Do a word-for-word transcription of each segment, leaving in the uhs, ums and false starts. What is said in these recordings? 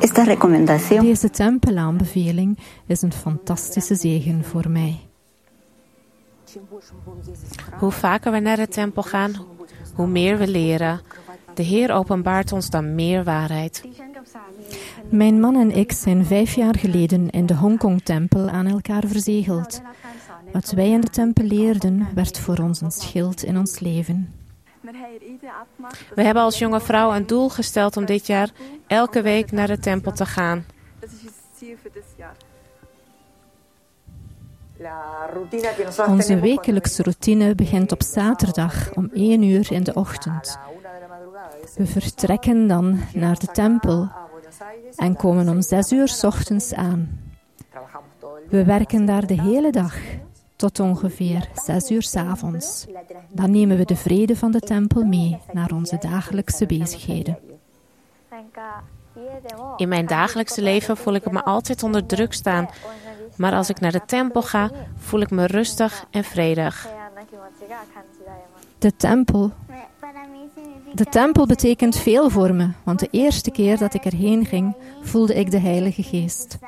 esta recomendación. Deze tempelaanbeveling is een fantastische zegen voor mij. Hoe vaker we naar de tempel gaan, hoe meer we leren. De Heer openbaart ons dan meer waarheid. Mijn man en ik zijn vijf jaar geleden in de Hongkong-tempel aan elkaar verzegeld. Wat wij in de tempel leerden, werd voor ons een schild in ons leven. We hebben als jonge vrouw een doel gesteld om dit jaar elke week naar de tempel te gaan. Onze wekelijkse routine begint op zaterdag om één uur in de ochtend. We vertrekken dan naar de tempel en komen om zes uur 's ochtends aan. We werken daar de hele dag tot ongeveer zes uur 's avonds. Dan nemen we de vrede van de tempel mee naar onze dagelijkse bezigheden. In mijn dagelijkse leven voel ik me altijd onder druk staan. Maar als ik naar de tempel ga, voel ik me rustig en vredig. De tempel. De tempel betekent veel voor me, want de eerste keer dat ik erheen ging, voelde ik de Heilige Geest.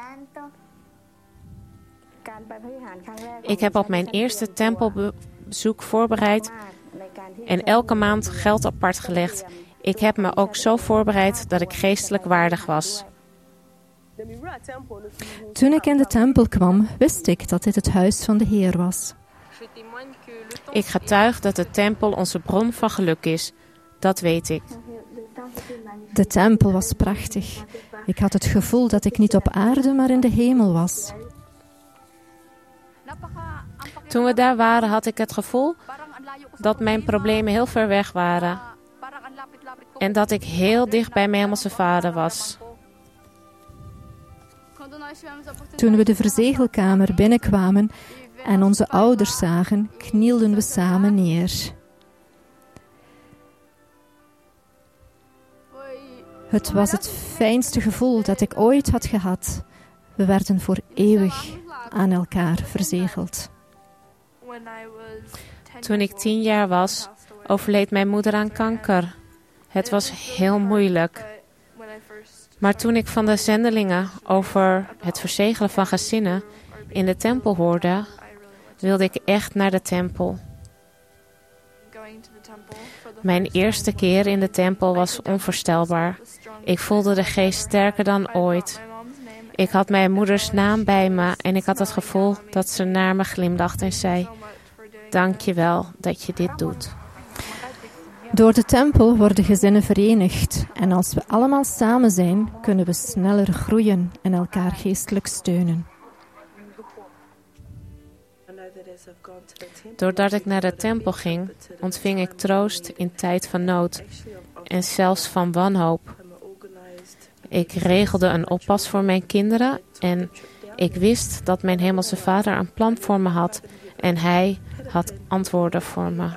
Ik heb op mijn eerste tempelbezoek voorbereid en elke maand geld apart gelegd. Ik heb me ook zo voorbereid dat ik geestelijk waardig was. Toen ik in de tempel kwam, wist ik dat dit het huis van de Heer was. Ik getuig dat de tempel onze bron van geluk is. Dat weet ik. De tempel was prachtig. Ik had het gevoel dat ik niet op aarde, maar in de hemel was. Toen we daar waren, had ik het gevoel dat mijn problemen heel ver weg waren. En dat ik heel dicht bij mijn hemelse Vader was. Toen we de verzegelkamer binnenkwamen en onze ouders zagen, knielden we samen neer. Het was het fijnste gevoel dat ik ooit had gehad. We werden voor eeuwig aan elkaar verzegeld. Toen ik tien jaar was, overleed mijn moeder aan kanker. Het was heel moeilijk. Maar toen ik van de zendelingen over het verzegelen van gezinnen in de tempel hoorde, wilde ik echt naar de tempel. Mijn eerste keer in de tempel was onvoorstelbaar. Ik voelde de geest sterker dan ooit. Ik had mijn moeders naam bij me en ik had het gevoel dat ze naar me glimlachte en zei: "Dank je wel dat je dit doet." Door de tempel worden gezinnen verenigd. En als we allemaal samen zijn, kunnen we sneller groeien en elkaar geestelijk steunen. Doordat ik naar de tempel ging, ontving ik troost in tijd van nood en zelfs van wanhoop. Ik regelde een oppas voor mijn kinderen en ik wist dat mijn hemelse Vader een plan voor me had en hij had antwoorden voor me.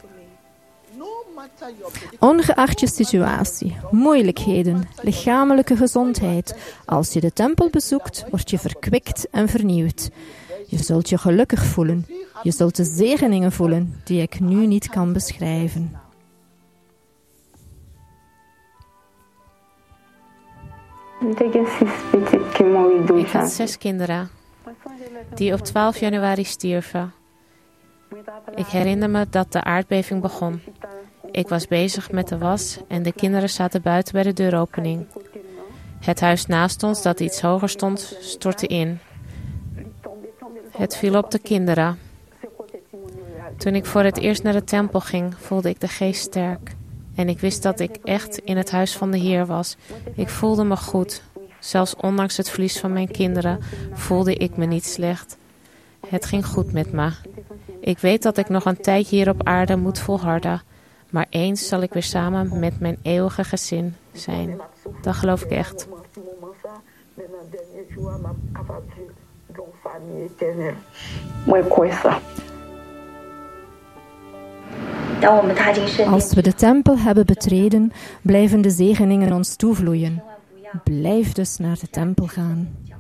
Ongeacht je situatie, moeilijkheden, lichamelijke gezondheid, als je de tempel bezoekt, word je verkwikt en vernieuwd. Je zult je gelukkig voelen. Je zult de zegeningen voelen die ik nu niet kan beschrijven. Ik had zes kinderen die op twaalf januari stierven. Ik herinner me dat de aardbeving begon. Ik was bezig met de was en de kinderen zaten buiten bij de deuropening. Het huis naast ons, dat iets hoger stond, stortte in. Het viel op de kinderen. Toen ik voor het eerst naar de tempel ging, voelde ik de geest sterk. En ik wist dat ik echt in het huis van de Heer was. Ik voelde me goed. Zelfs ondanks het verlies van mijn kinderen voelde ik me niet slecht. Het ging goed met me. Ik weet dat ik nog een tijdje hier op aarde moet volharden. Maar eens zal ik weer samen met mijn eeuwige gezin zijn. Dat geloof ik echt. Als we de tempel hebben betreden, blijven de zegeningen ons toevloeien. Blijf dus naar de tempel gaan.